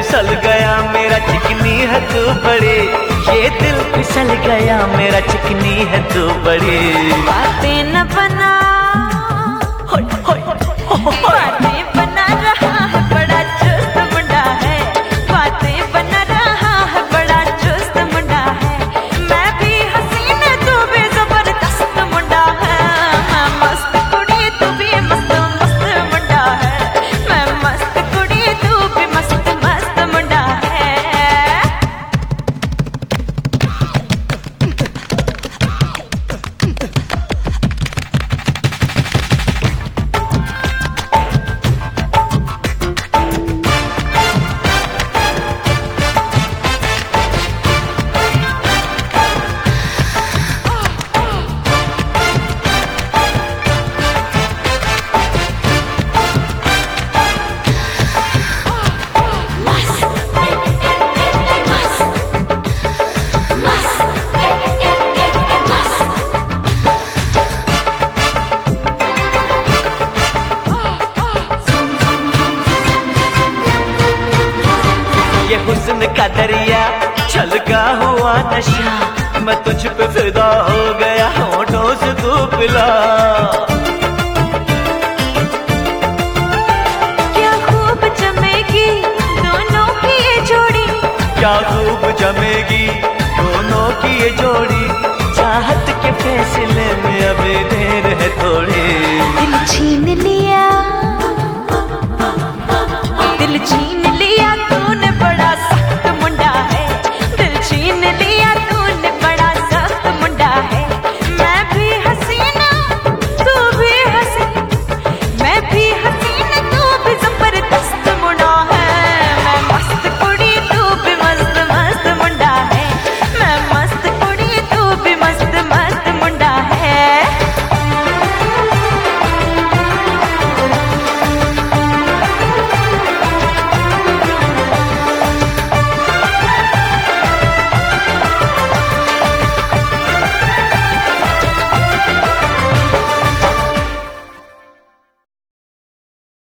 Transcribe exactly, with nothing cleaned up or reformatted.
फिसल गया मेरा चिकनी है तू बड़ी, ये दिल फिसल गया मेरा चिकनी है तू बड़ी। बातें न बना, होय होय बातें बना रहा है बड़ा चुस्त मुंडा है, बातें बना रहा है बड़ा चुस्त मुंडा है। मैं भी हसीन तू भी जबरदस्त मुंडा है, मैं मस्त कुड़ी तू भी मस्त मस्त मुंडा है, मैं मस्त कुड़ी तू भी मस्त मस्त मुंडा है। ये हुस्न का दरिया छलका हुआ नशा, मैं तुझ पे फिदा हो गया होठों से तू पिला। क्या खूब जमेगी दोनों की ये जोड़ी, क्या खूब जमेगी दोनों की ये जोड़ी, चाहत के फैसले में अभी देर है थोड़ी। दिल छीन ले